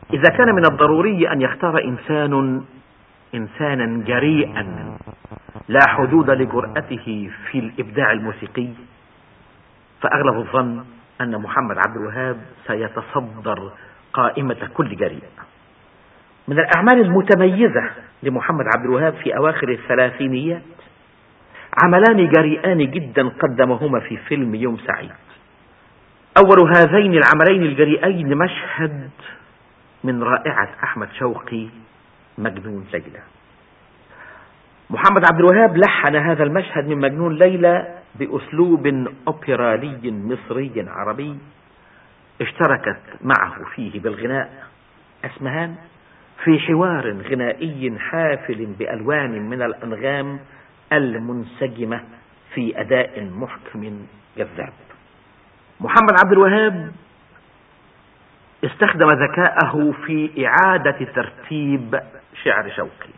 إذا كان من الضروري أن يختار إنسانا جريئا لا حدود لجرأته في الإبداع الموسيقي، فأغلب الظن أن محمد عبد الوهاب سيتصدر قائمة كل جريء. من الأعمال المتميزة لمحمد عبد الوهاب في أواخر الثلاثينيات عملان جريئان جدا قدمهما في فيلم يوم سعيد. أول هذين العملين الجريئين مشهد من رائعة أحمد شوقي، مجنون ليلى. محمد عبد الوهاب لحن هذا المشهد من مجنون ليلى بأسلوب أوبرالي مصري عربي اشتركت معه فيه بالغناء أسمهان في حوار غنائي حافل بألوان من الأنغام المنسجمة في أداء محكم جذاب. محمد عبد الوهاب استخدم ذكاءه في إعادة ترتيب شعر شوقي.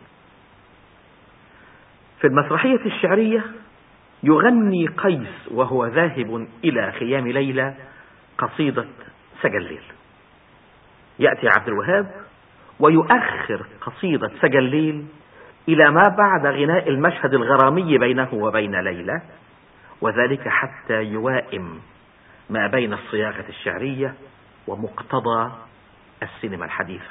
في المسرحية الشعرية يغني قيس وهو ذاهب إلى خيام ليلى قصيدة سجى الليل. يأتي عبد الوهاب ويؤخر قصيدة سجى الليل إلى ما بعد غناء المشهد الغرامي بينه وبين ليلى، وذلك حتى يوائم ما بين الصياغة الشعرية ومقتضى السينما الحديثة.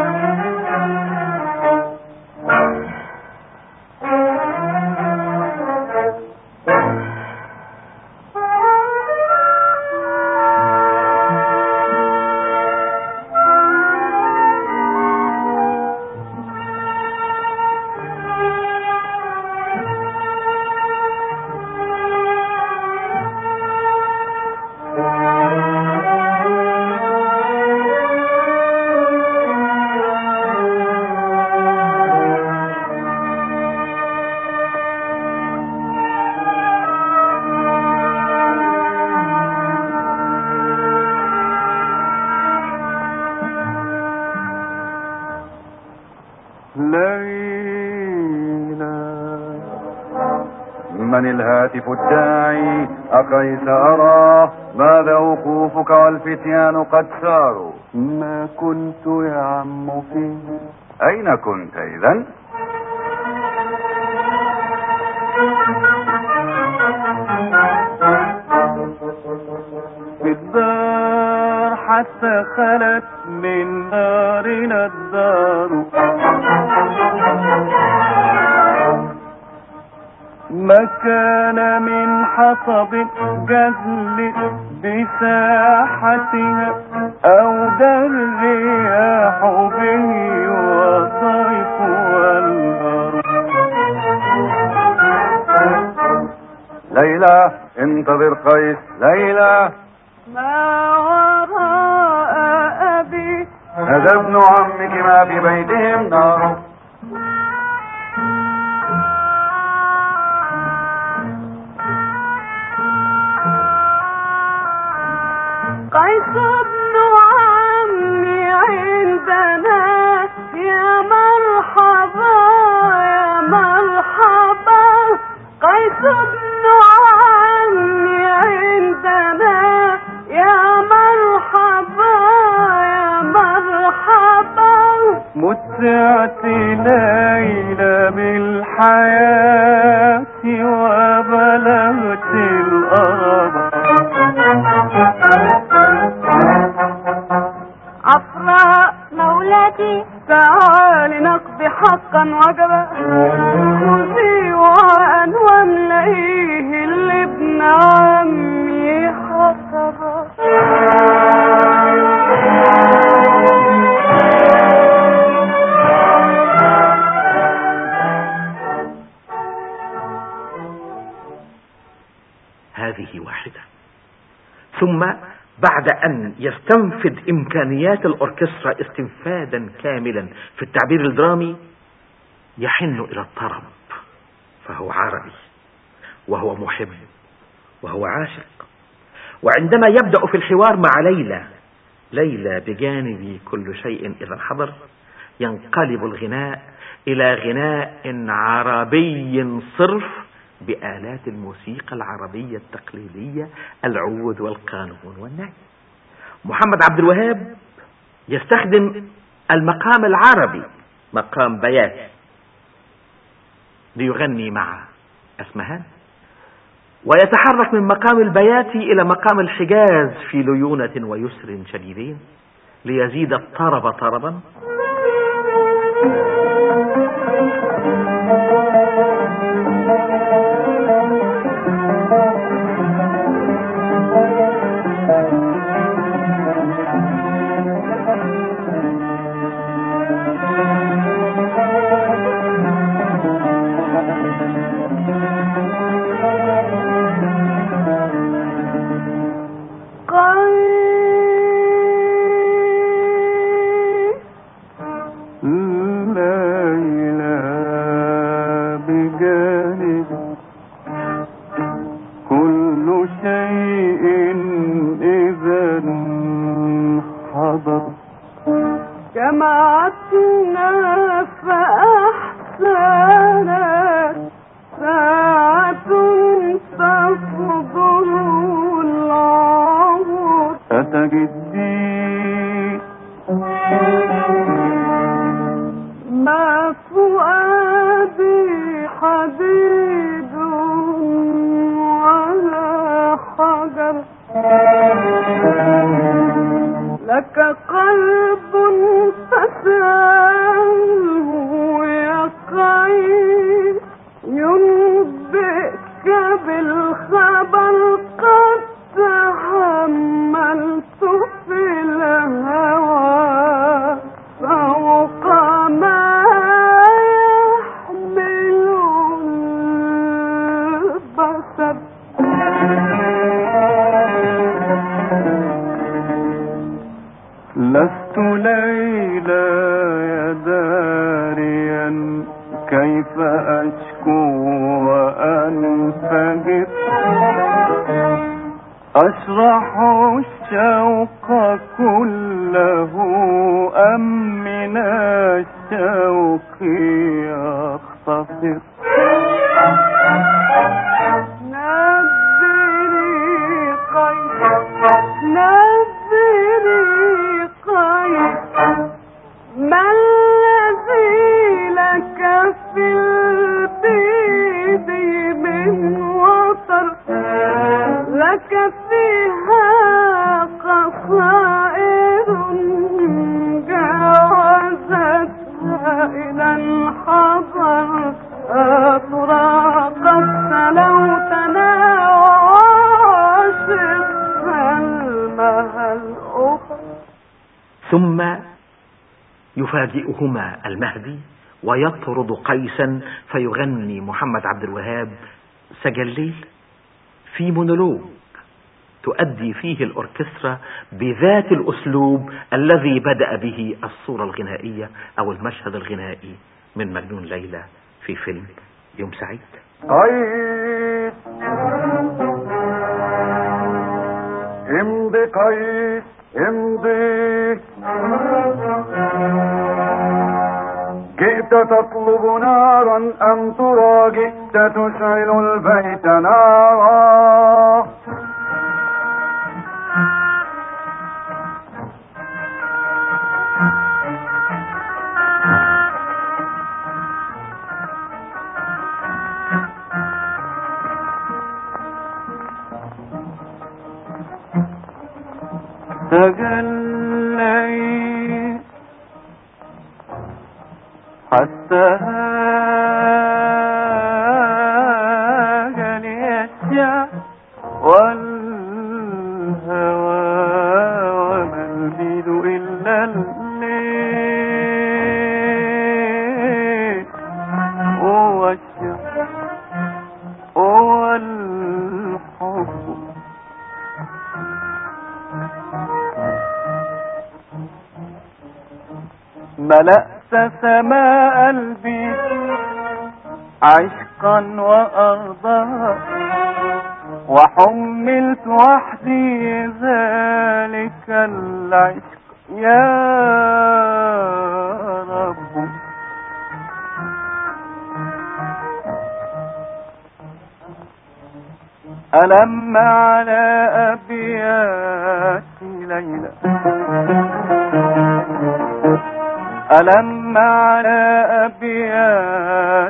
من الهاتف الداعي أقيس أراه؟ ماذا وقوفك والفتيان قد ساروا؟ ما كنت يا عم فيه. أين كنت إذن؟ في الدار حتى خلت من دارنا الدار، ما كان من حطب جزل بساحتها أو درج ياح به وضيف والبر. ليلى انتظر قيس. ليلى، ما وراء أبي؟ هذا ابن عمك، ما في بيتهم نار. قيس ابن عمي عندنا، يا مرحبا يا مرحبا. قيس ابن عمي عندنا، يا مرحبا يا مرحبا. متعت ليلى بالحياة وبلغت الأرض، عفراء مولاتي تعالي نقضي حقا وجبا. خذي وعن واملئيه اللي ابن عمي حسبا. هذه واحدة. ثم بعد أن يستنفذ إمكانيات الأوركسترا استنفادا كاملا في التعبير الدرامي، يحن إلى الطرب، فهو عربي وهو محب وهو عاشق. وعندما يبدأ في الحوار مع ليلى بجانب كل شيء إذا حضر، ينقلب الغناء إلى غناء عربي صرف بآلات الموسيقى العربية التقليدية، العود والقانون والناي. محمد عبد الوهاب يستخدم المقام العربي مقام بيات ليغني مع أسمهان، ويتحرك من مقام البيات إلى مقام الحجاز في ليونة ويسر شديدين ليزيد الطرب طربا. جمعتنا فأحسنت ساعة تفضل العمر أتجدي ما فؤادي حديد ولا حجر لك قلب فساه يقين ينبئك بالخبر قد تحملت في الهوى فوق ما يحمل البصر لست ليلى يا داريا كيف أشكو وأنفجر أشرح الشوق كله أم من الشوق يختصر ما الذي لك في البيد من وطر لك فيها قصائد جاوزتها إلى الحضر أطراقت سلوتنا وعاشق سلمها الأخرى. ثم يفاجئهما المهدي ويطرد قيسا فيغني محمد عبد الوهاب سجليل في مونولوج تؤدي فيه الأوركسترا بذات الأسلوب الذي بدأ به الصورة الغنائية أو المشهد الغنائي من مجنون ليلى في فيلم يوم سعيد. قيس امضي قيس امضي جئت تطلب نارا أم ترى جئت تشعل البيت نارا تجلي حتى هاجني الشعر والهوى وما البيد إلا الليل هو الشعر هو الحب ملأت سماء البيت عشقا وأرضها وحملت وحدي ذلك العشق يا رب ألم على أبيات ليلى ألم على أبيات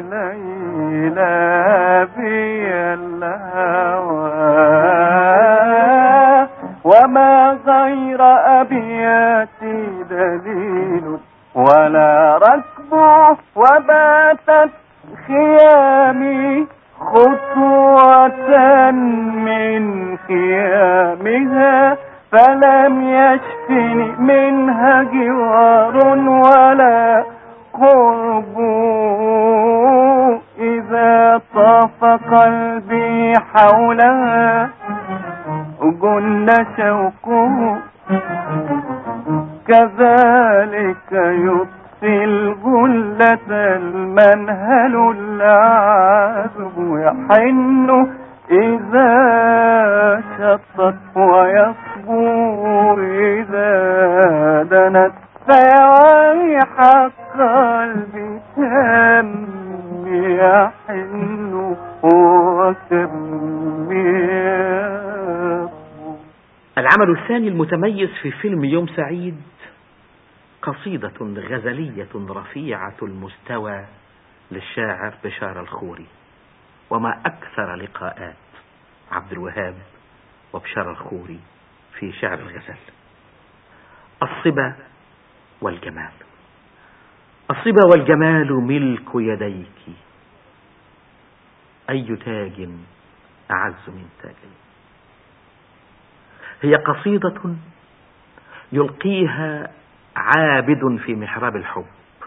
ليلى بي الهوى وما غير أبياتي دليل ولا ركب وباتت خيامي خطوة من خيامها فلم يشفني منها جوار ولا قرب إذا طاف قلبي حولها جن شوقه كذلك يطفي الجلة المنهل العذب يحن إذا شطت ويصبر إذا دنت فيريح قلبي كم يحن وكم يصبر. العمل الثاني المتميز في فيلم يوم سعيد قصيدة غزلية رفيعة المستوى للشاعر بشار الخوري. وما أكثر لقاءات عبد الوهاب وبشار الخوري في شعر الغزل. الصبا والجمال. الصبا والجمال ملك يديك أي تاج أعز من تاجك. هي قصيدة يلقيها عابد في محراب الحب،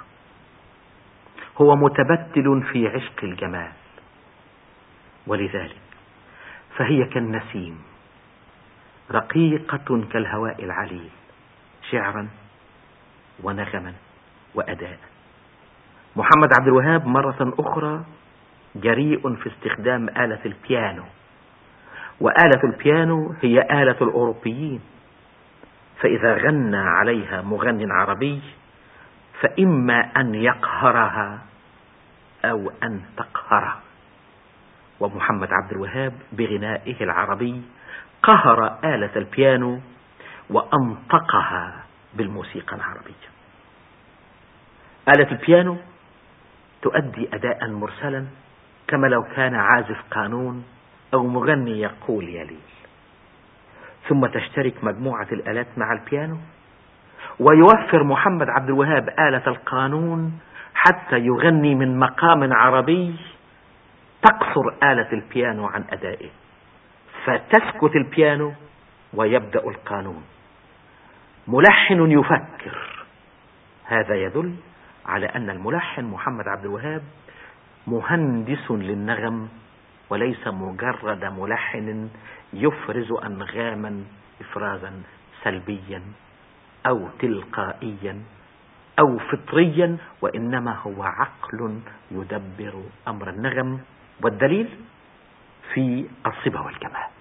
هو متبتل في عشق الجمال، ولذلك فهي كالنسيم رقيقة كالهواء العليل شعرا ونغما وأداء. محمد عبد الوهاب مرة أخرى جريء في استخدام آلة البيانو، وآلة البيانو هي آلة الأوروبيين، فإذا غنى عليها مغن عربي فإما أن يقهرها أو أن تقهره. ومحمد عبد الوهاب بغنائه العربي قهر آلة البيانو وأنطقها بالموسيقى العربية. آلة البيانو تؤدي أداء مرسلا كما لو كان عازف قانون أو مغني يقول يا ليل، ثم تشترك مجموعة الآلات مع البيانو، ويوفر محمد عبد الوهاب آلة القانون حتى يغني من مقام عربي تقصر آلة البيانو عن أدائه، فتسكت البيانو ويبدأ القانون. ملحن يفكر، هذا يدل على أن الملحن محمد عبد الوهاب مهندس للنغم وليس مجرد ملحن يفرز أنغاما إفرازا سلبيا أو تلقائيا أو فطريا، وإنما هو عقل يدبر أمر النغم، والدليل في الصبا والجمال.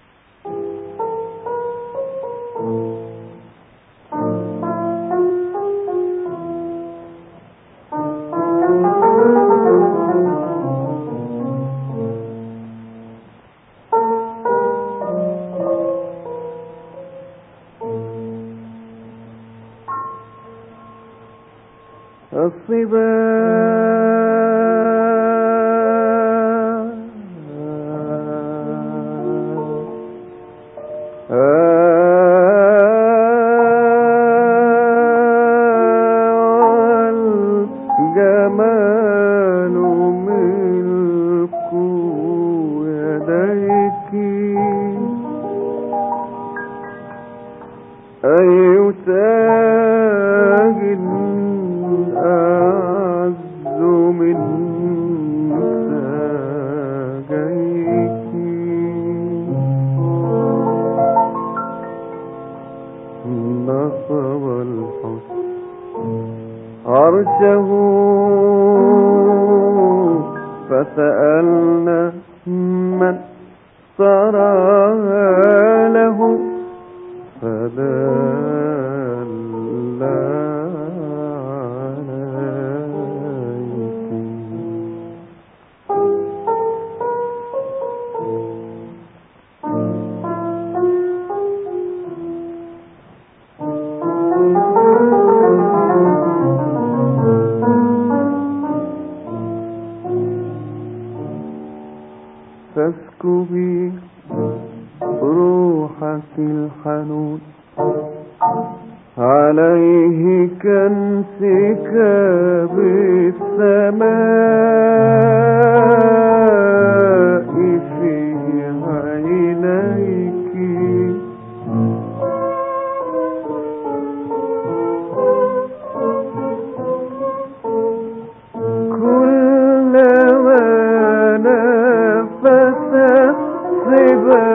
فسألنا من صراها له فدل عليك. عليه كانسكاب السماء في عينيك كلما نفس الصبا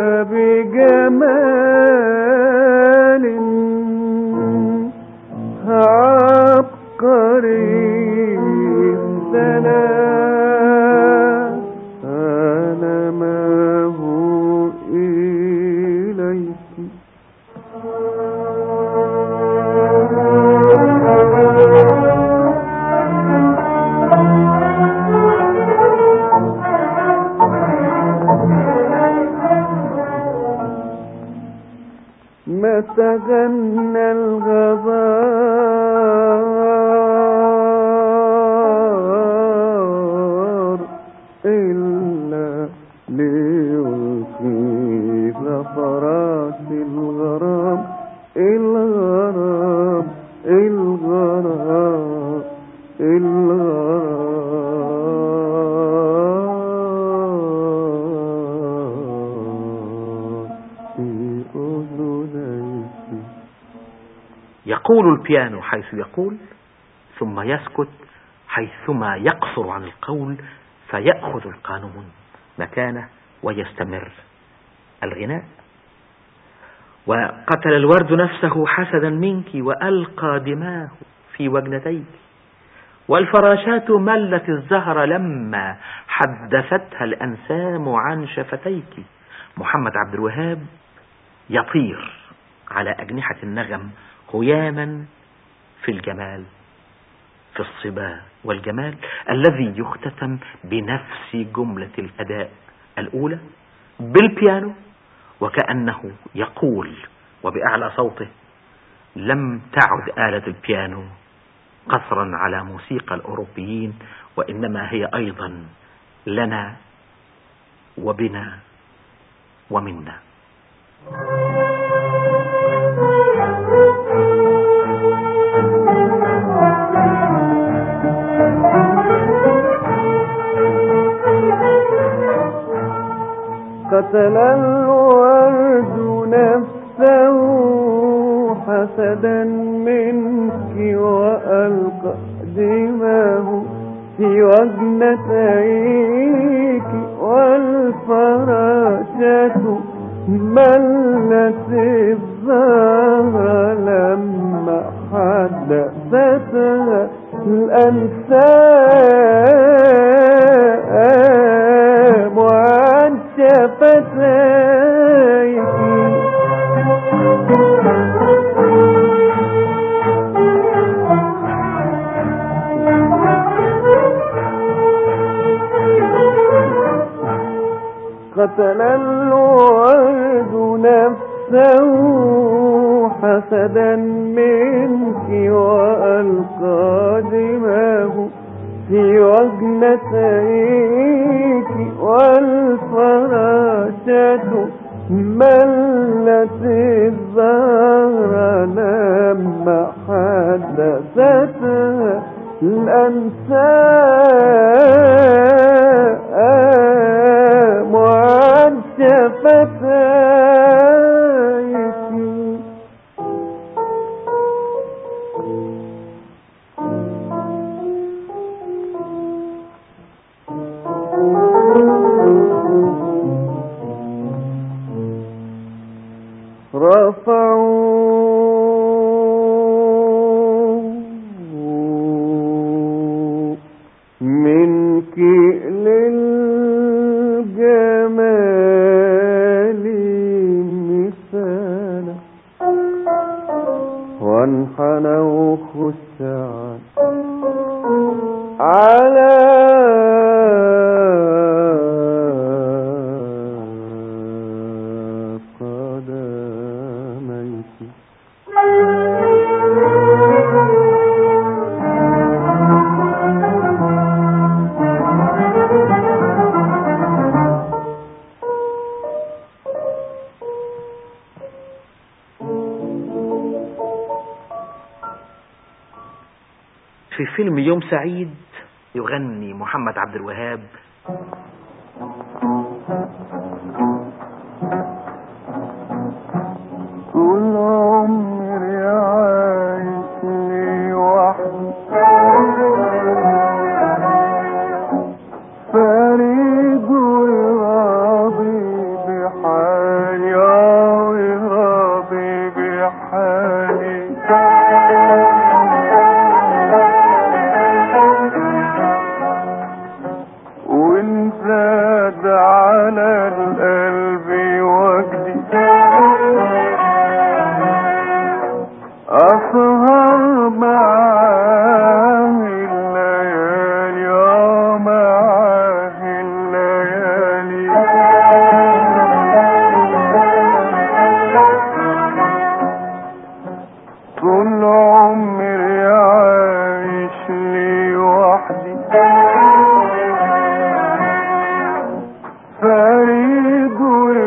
بجمال عبقري السلام أنا ما هو إليك ما تغنى الغبار إلا ليلقي زفرات الغرام الغرام الغرام الغرام في أذنيك. يقول البيانو حيث يقول، ثم يسكت حيثما يقصر عن القول، فيأخذ القانون مكانه ويستمر الغناء. وقتل الورد نفسه حسدا منك، وألقى دماه في وجنتيك، والفراشات ملت الزهر لما حدثتها الأنسام عن شفتيك. محمد عبد الوهاب يطير على أجنحة النغم هياما في الجمال، في الصبا والجمال الذي يختتم بنفس جملة الأداء الأولى بالبيانو، وكأنه يقول وبأعلى صوته: لم تعد آلة البيانو قصرا على موسيقى الأوروبيين، وإنما هي أيضا لنا وبنا ومنا. قتل الورد نفسه حسدا منك، وألقى دماه في وجنتيك، والفراشة ملت الزهر لما حدثتها الأنسام عن شفتيك. قتل الورد نفسه حسدا منك، وألقى دماه في وجنتيك، والفراشة ملت الزهر لما حدثتها الأنسام عن شفتيك. رفعوا منك للجمال مثالا، وانحنوا خشعا على قدميك. في فيلم يوم سعيد يغني محمد عبد الوهاب: طول عمري عايش لي وحدي فريد وراضي بحالي وراضي بحالي وإن زاد على القلب وجدي أسهر معاه الليالي ومعاه الليالي طول عمري عايش لي وحدي فريد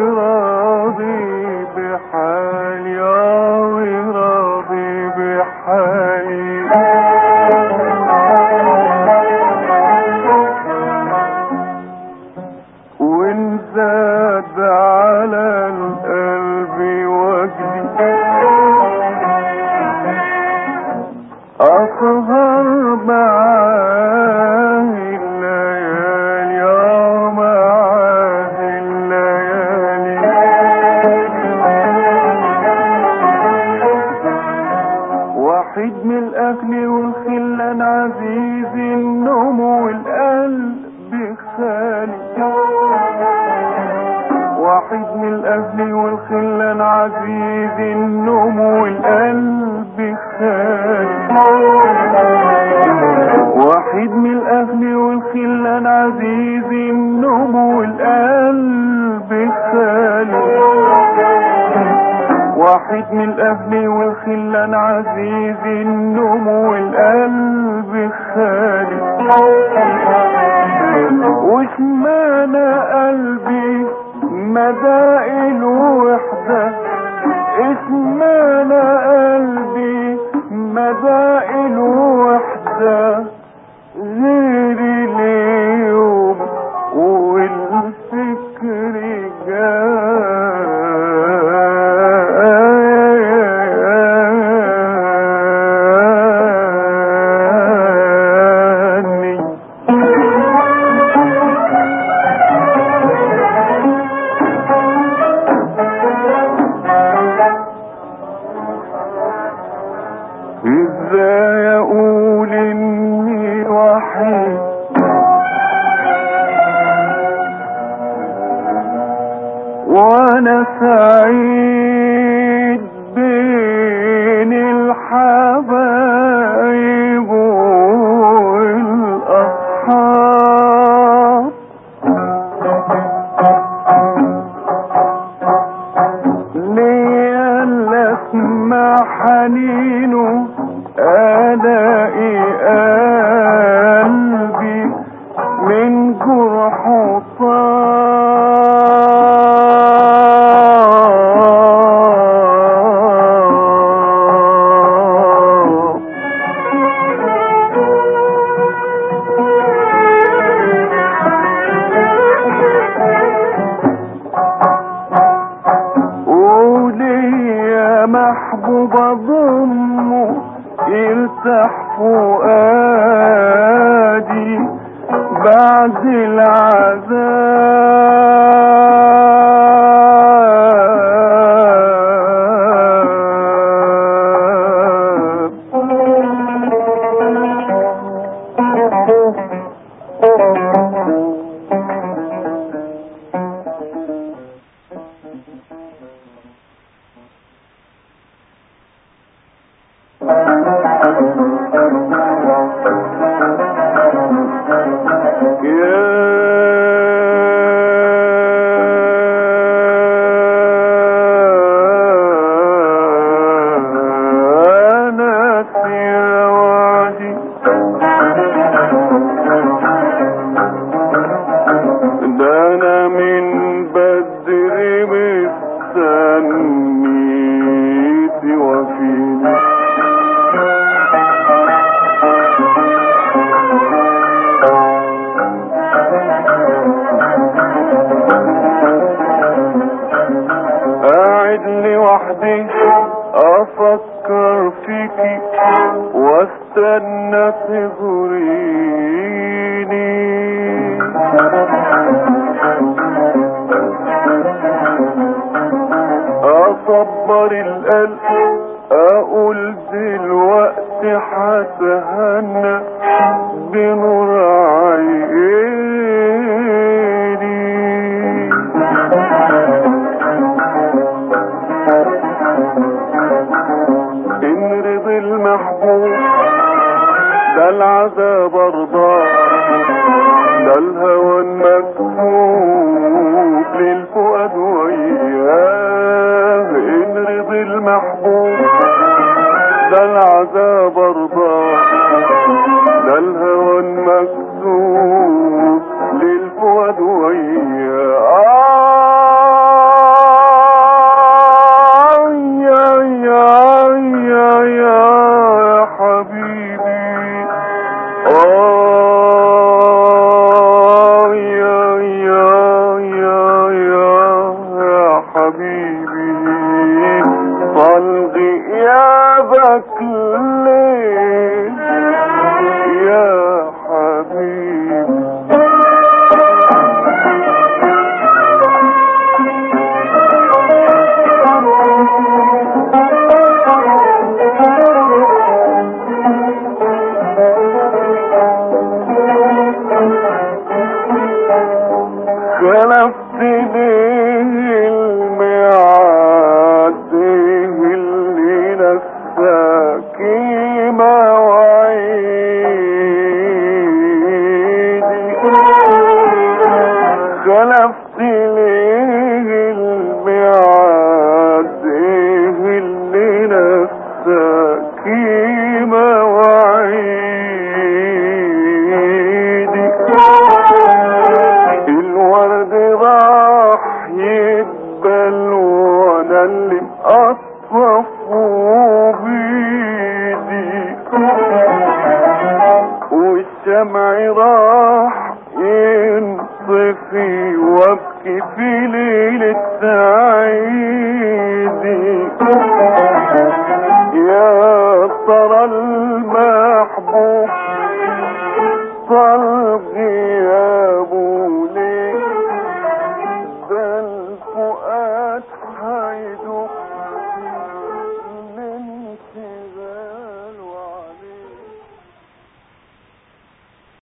وراضي بحالي وراضي بحالي وإن زاد على القلب وجدي أسهر معاه الليالي ومعاه الليالي وحيد من الأهل والخلان عزيز النوم والقلب خالي وحيد من الأهل والخلان عزيز النوم والقلب خالي وحيد من الأهل والخلان عزيز النوم والقلب خالي وحيد من الأهل والخلان عزيز النوم والقلب خالي وشمانة قلبي مدائن وحدة اشمعنى قلبي مدائن وحدة غير اليوم والفكر ازاي اقول اني وحيد وانا سعيد بين الحبايب والاصحاب ليا اللي اسمع حنينه ألاقي قلبي من جرحه وليا محبوب ضمه يرتاح فؤادي بعد العذاب وفيني ليه افكر فيكي واستنى تزوريني؟ اصبر القلب اقول دلوقتي هتهنى بنور عيني. ان رضي المحبوب ده العذاب ارضاه، ده الهوى المكتوب للفؤاد وياه. ان رضي المحبوب ده العذاب ارضاه، ده الهوى المكتوب للفؤاد وياه. يا حبيبي يا حبيبي طال غيابك ليه يا حبيبي؟ خلفت ليه الميعاد اللي نساكي مواعيدي؟ خلفت ليه الميعاد اللي نساكي مواعيدي؟ الورد راح يدبل وانا اللي اطرفه بيدي، والشمع راح ينطفي وابكي في ليلة عيدي. يا ترى المحبوب طال غيابه ليه؟ ده الفؤاد